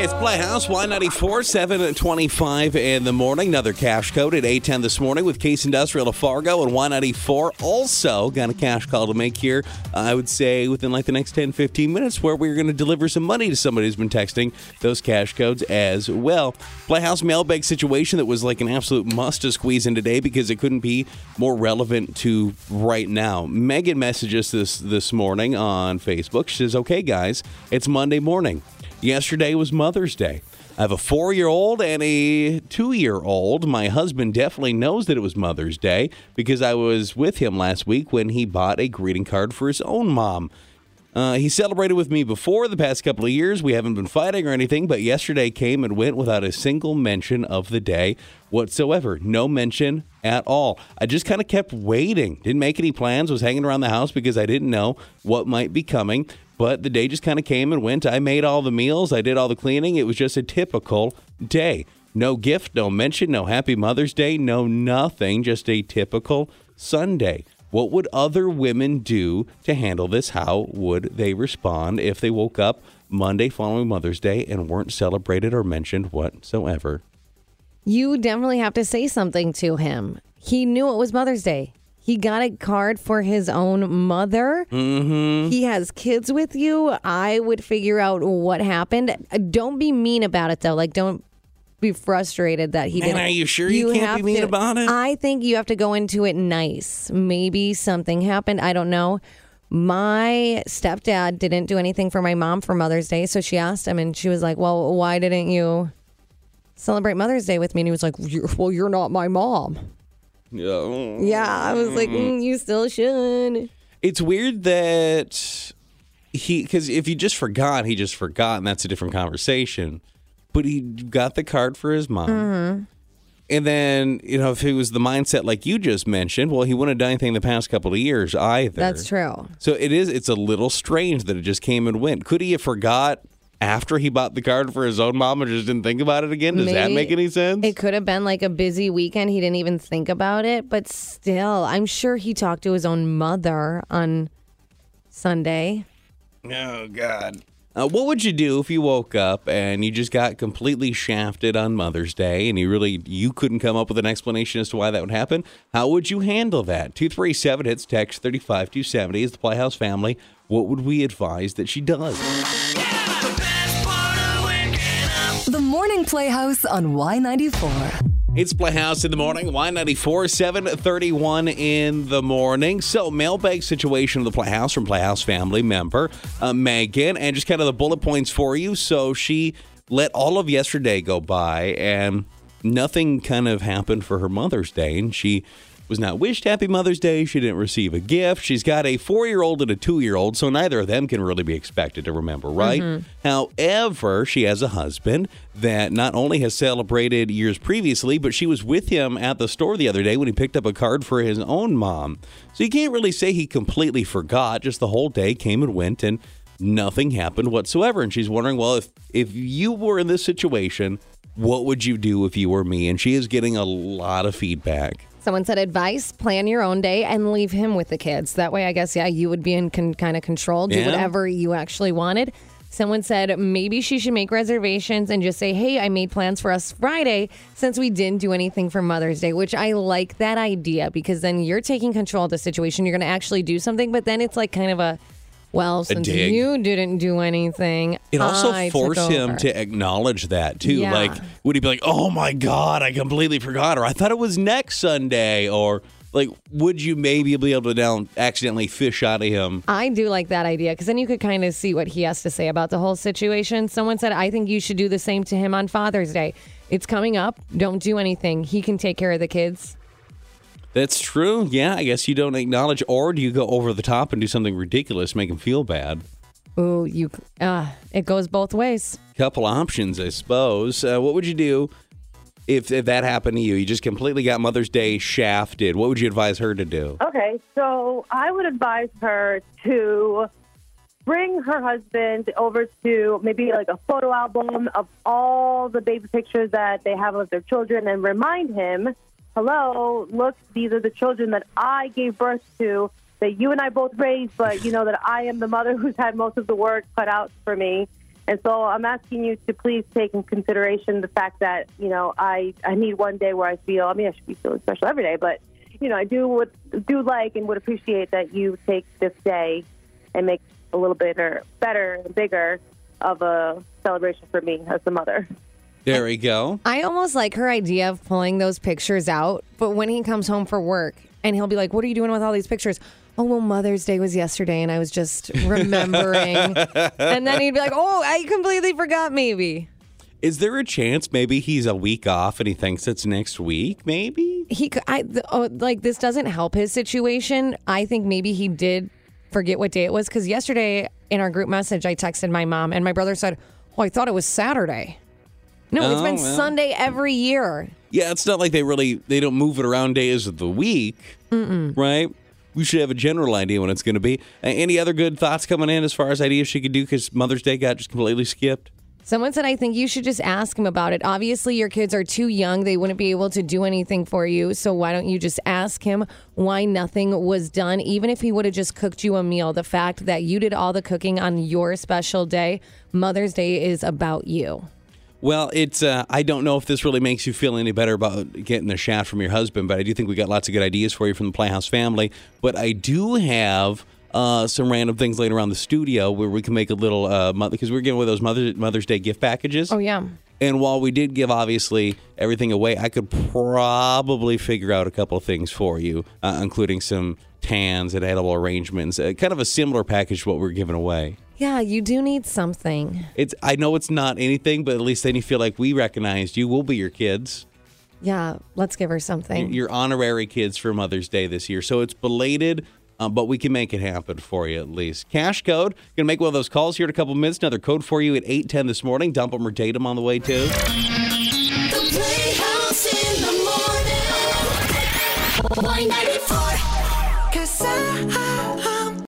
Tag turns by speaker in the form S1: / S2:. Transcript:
S1: Hey, it's Playhouse, Y94, 7:25 in the morning. Another cash code at 8:10 this morning with Case Industrial of Fargo and Y94. Also got a cash call to make here, I would say, within like the next 10, 15 minutes, where we're going to deliver some money to somebody who's been texting those cash codes as well. Playhouse mailbag situation that was like an absolute must to squeeze in today because it couldn't be more relevant to right now. Megan messaged us this morning on Facebook. She says, okay, guys, it's Monday morning. Yesterday was Mother's Day. I have a 4-year-old and a 2-year-old. My husband definitely knows that it was Mother's Day because I was with him last week when he bought a greeting card for his own mom. He celebrated with me before the past couple of years. We haven't been fighting or anything, but yesterday came and went without a single mention of the day whatsoever. No mention at all. I just kind of kept waiting. Didn't make any plans. Was hanging around the house because I didn't know what might be coming. But the day just kind of came and went. I made all the meals. I did all the cleaning. It was just a typical day. No gift, no mention, no Happy Mother's Day, no nothing. Just a typical Sunday. What would other women do to handle this? How would they respond if they woke up Monday following Mother's Day and weren't celebrated or mentioned whatsoever?
S2: You definitely have to say something to him. He knew it was Mother's Day. He got a card for his own mother.
S1: Mm-hmm.
S2: He has kids with you. I would figure out what happened. Don't be mean about it, though. Like, don't be frustrated that he didn't.
S1: Are you sure you can't be mean about it?
S2: I think you have to go into it nice. Maybe something happened. I don't know. My stepdad didn't do anything for my mom for Mother's Day, so she asked him, and she was like, well, why didn't you celebrate Mother's Day with me? And he was like, well, you're not my mom. Yeah, I was like, you still should.
S1: It's weird that because if he just forgot, and that's a different conversation. But he got the card for his mom. Mm-hmm. And then, if it was the mindset like you just mentioned, well, he wouldn't have done anything the past couple of years either.
S2: That's true.
S1: So it's a little strange that it just came and went. Could he have forgot after he bought the card for his own mom and just didn't think about it again? Does that make any sense?
S2: It could have been like a busy weekend. He didn't even think about it. But still, I'm sure he talked to his own mother on Sunday.
S1: Oh, God. What would you do if you woke up and you just got completely shafted on Mother's Day and you couldn't come up with an explanation as to why that would happen? How would you handle that? 237 hits text 35270 is the Playhouse family. What would we advise that she does?
S3: The Morning Playhouse on Y94.
S1: It's Playhouse in the morning, Y94, 7:31 in the morning. So, mailbag situation of the Playhouse from Playhouse family member, Megan, and just kind of the bullet points for you. So, she let all of yesterday go by, and nothing kind of happened for her Mother's Day, and she was not wished Happy Mother's Day. She didn't receive a gift. She's got a 4-year-old and a 2-year-old, so neither of them can really be expected to remember, right? Mm-hmm. However, she has a husband that not only has celebrated years previously, but she was with him at the store the other day when he picked up a card for his own mom. So you can't really say he completely forgot. Just the whole day came and went, and nothing happened whatsoever. And she's wondering, well, if you were in this situation, what would you do if you were me? And she is getting a lot of feedback.
S2: Someone said advice, plan your own day and leave him with the kids. That way, I guess, you would be in kind of control, do whatever you actually wanted. Someone said maybe she should make reservations and just say, hey, I made plans for us Friday since we didn't do anything for Mother's Day, which I like that idea because then you're taking control of the situation. You're going to actually do something, but then it's like kind of since you didn't do anything,
S1: it also forced him to acknowledge that, too. Yeah. Like, would he be like, oh, my God, I completely forgot, or I thought it was next Sunday, or, like, would you maybe be able to accidentally fish out of him?
S2: I do like that idea, because then you could kind of see what he has to say about the whole situation. Someone said, I think you should do the same to him on Father's Day. It's coming up. Don't do anything. He can take care of the kids.
S1: That's true. Yeah, I guess you don't acknowledge, or do you go over the top and do something ridiculous, make him feel bad?
S2: Ooh, it goes both ways.
S1: Couple options, I suppose. What would you do if that happened to you? You just completely got Mother's Day shafted. What would you advise her to do?
S4: Okay, so I would advise her to bring her husband over to maybe like a photo album of all the baby pictures that they have of their children and remind him, hello, look, these are the children that I gave birth to, that you and I both raised, but you know that I am the mother who's had most of the work cut out for me. And so I'm asking you to please take in consideration the fact that, I need one day where I feel, I should be feeling special every day, but, I do like and would appreciate that you take this day and make a little bit better and bigger of a celebration for me as the mother.
S1: There we go.
S2: I almost like her idea of pulling those pictures out, but when he comes home for work and he'll be like, what are you doing with all these pictures? Oh, well, Mother's Day was yesterday and I was just remembering. And then he'd be like, oh, I completely forgot maybe.
S1: Is there a chance maybe he's a week off and he thinks it's next week, maybe?
S2: This doesn't help his situation. I think maybe he did forget what day it was, because yesterday in our group message, I texted my mom and my brother said, oh, I thought it was Saturday. No, it's been Sunday every year.
S1: Yeah, it's not like they don't move it around days of the week, right? We should have a general idea when it's going to be. Any other good thoughts coming in as far as ideas she could do because Mother's Day got just completely skipped?
S2: Someone said, I think you should just ask him about it. Obviously, your kids are too young. They wouldn't be able to do anything for you. So why don't you just ask him why nothing was done? Even if he would have just cooked you a meal, the fact that you did all the cooking on your special day, Mother's Day is about you.
S1: Well, it's I don't know if this really makes you feel any better about getting a shaft from your husband, but I do think we got lots of good ideas for you from the Playhouse family. But I do have some random things later around the studio where we can make a little, because we're giving away those Mother's Day gift packages.
S2: Oh, yeah.
S1: And while we did give, obviously, everything away, I could probably figure out a couple of things for you, including some tans and edible arrangements, kind of a similar package to what we're giving away.
S2: Yeah, you do need something.
S1: I know it's not anything, but at least then you feel like we recognized you. We'll be your kids.
S2: Yeah, let's give her something.
S1: Your honorary kids for Mother's Day this year. So it's belated, but we can make it happen for you at least. Cash code. Going to make one of those calls here in a couple minutes. Another code for you at 8:10 this morning. Dump them or date them on the way, too.
S5: The Playhouse in the morning. 194. 'Cause